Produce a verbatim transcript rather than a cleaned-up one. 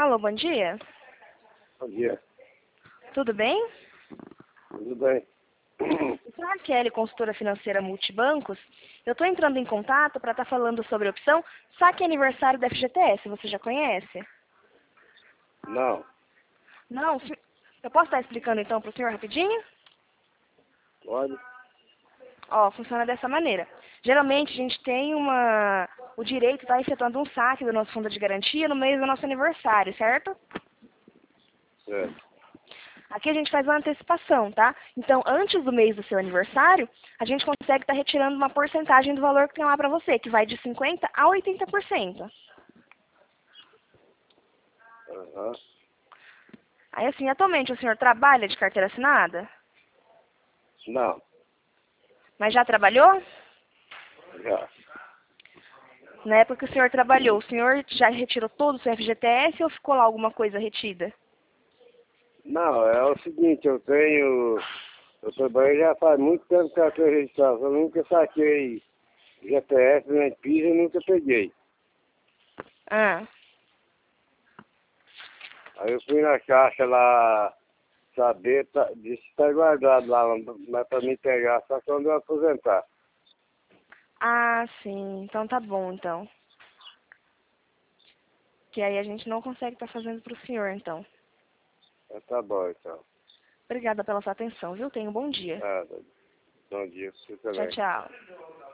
Alô, bom dia. Bom dia. Tudo bem? Tudo bem. Eu sou a Kelly, consultora financeira Multibancos. Eu estou entrando em contato para estar falando sobre a opção Saque Aniversário da F G T S. Você já conhece? Não. Não? se- Eu posso estar explicando então para o senhor rapidinho? Pode? Ó, funciona dessa maneira. Geralmente a gente tem uma, o direito de estar efetuando um saque do nosso fundo de garantia no mês do nosso aniversário, certo? Certo. Aqui a gente faz uma antecipação, tá? Então, antes do mês do seu aniversário, a gente consegue estar retirando uma porcentagem do valor que tem lá para você, que vai de cinquenta por cento a oitenta por cento. Aham. Aí, assim, atualmente o senhor trabalha de carteira assinada? Não. Mas já trabalhou? Já. Na época que o senhor trabalhou, o senhor já retirou todo o seu F G T S ou ficou lá alguma coisa retida? Não, é o seguinte, eu tenho... Eu trabalhei já faz muito tempo que eu tenho registrado. Eu nunca saquei G P S, nem PIS, e nunca peguei. Ah, Aí eu fui na caixa lá saber, tá, disse que tá guardado lá, mas pra mim pegar só quando eu aposentar. ah, sim. Então tá bom, então. Que aí a gente não consegue estar fazendo para o senhor, então. Mas tá bom, então. Obrigada pela sua atenção, viu? Tenha um bom dia. Nada. Bom dia, você Tchau, também. tchau.